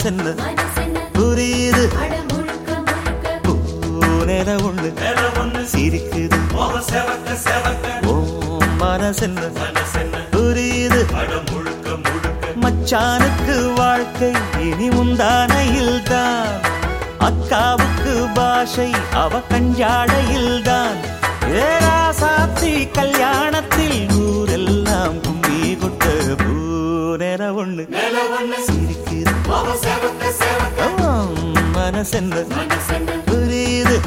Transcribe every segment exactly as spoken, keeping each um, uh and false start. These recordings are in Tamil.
மனசென்ன புரியுது பூநெல ஒண்ணு சிரிக்குது ஓ மனசென்ன புரியுது மச்சானுக்கு வாழ்க்கை இனி முந்தானையில்தான் அக்காவுக்கு பாஷை அவ கஞ்சாடையில்தான் ஏராசாத்தி கல்யாணத்தில் ஊரெல்லாம் கும்மி கொட்ட பூநெல ஒண்ணு சிரிக்குது மனசென்ன புரியுது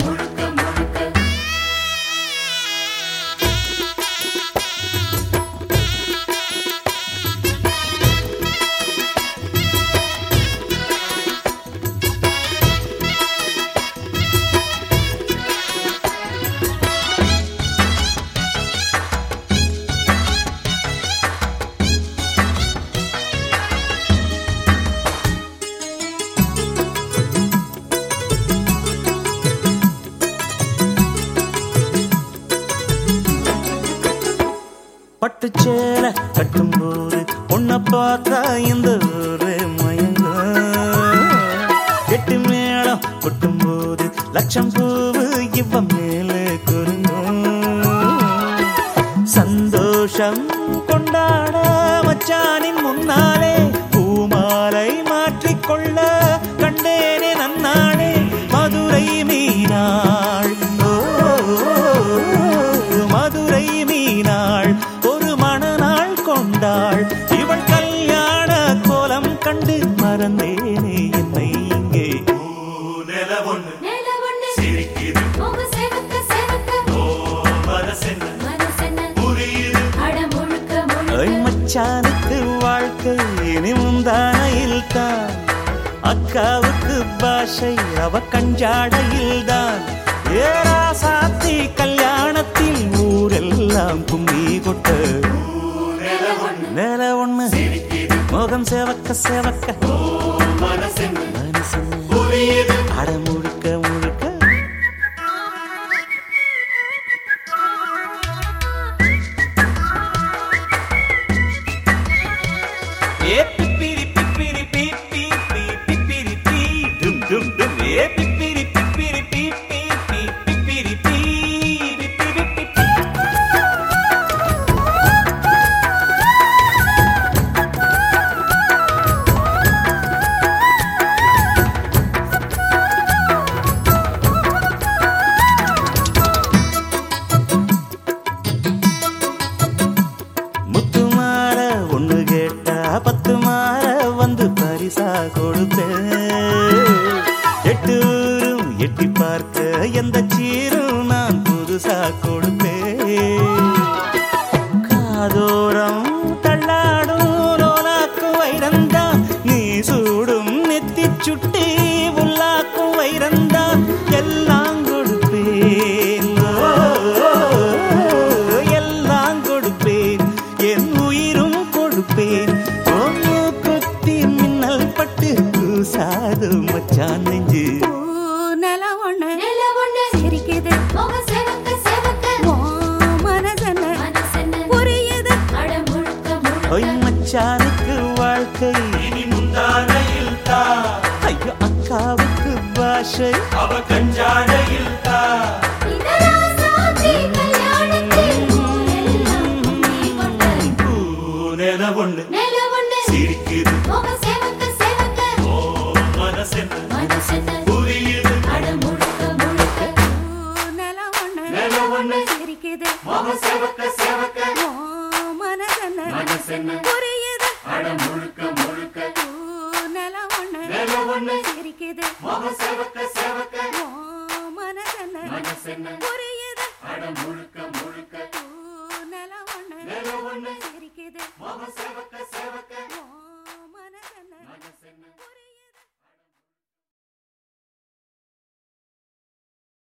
பட்டுச்சேல கட்டும்போது பொண்ண பார்த்தா இந்த ஊரு மயங்க கெட்டு மேளம் கொட்டும்போது லட்சம் பூவு இவ மேல குறுங்கும் சந்தோஷம் கொண்டாட மச்சானின் முன்னாலே பூமாலை மாற்றிக்கொள்ள கண்டேனே நன்னாளே மதுரை மீனாள் மதுரை மீனாள் இவள் கல்யாண கோலம் கண்டு மறந்தேனே என்னை இங்கே மச்சானுக்கு வாழ்க்கை இனி முந்தானையில்தான் அக்காவுக்கு பாஷை அவ கஞ்சாடையில்தான் ஏராசாத்தி கல்யாணத்தில் ஊரெல்லாம் கும்மி கொட்ட நேர ஒண்ணு முகம் சேவக்க சேவக்க அட முழுக்க முழுக்க ஏ பிப்பிரி பிப்பிரி பிப்பி பிப்பிரி பி டும் டும் டும் ஏ பிப்பிரி பிப்பிரி பிப்பி பிப்பிரி பி பத்து மாற வந்து பரிசா கொடுப்பேன் எட்டு ஊரும் எட்டி பார்க்க எந்த சீரும் நான் புதுசா கொடுப்பேன் காதோரம் தள்ளாடும் லோலாக்கு வைரந்தான் நீ சூடும் நெத்தி சுட்டி உள்ளாக்கு வைரந்தான் எல்லாம் கொடுப்பேன் எல்லாம் கொடுப்பேன் என் உயிரும் கொடுப்பேன் சாது மச்சான் நெஞ்சு நல ஒண்ணு சிரிக்குது புரியுது மச்சானுக்கு வாழ்க்கை ஐயோ அக்காவுக்கு பாஷை அவ கஞ்சாடையில் ஒண்ணு சிரிக்குது புரியுது சிரிக்குது மனசென்ன புரியுது நல ஒண்ணு சிரிக்குது மனசென்ன புரியுது நல ஒண்ணு சிரிக்குது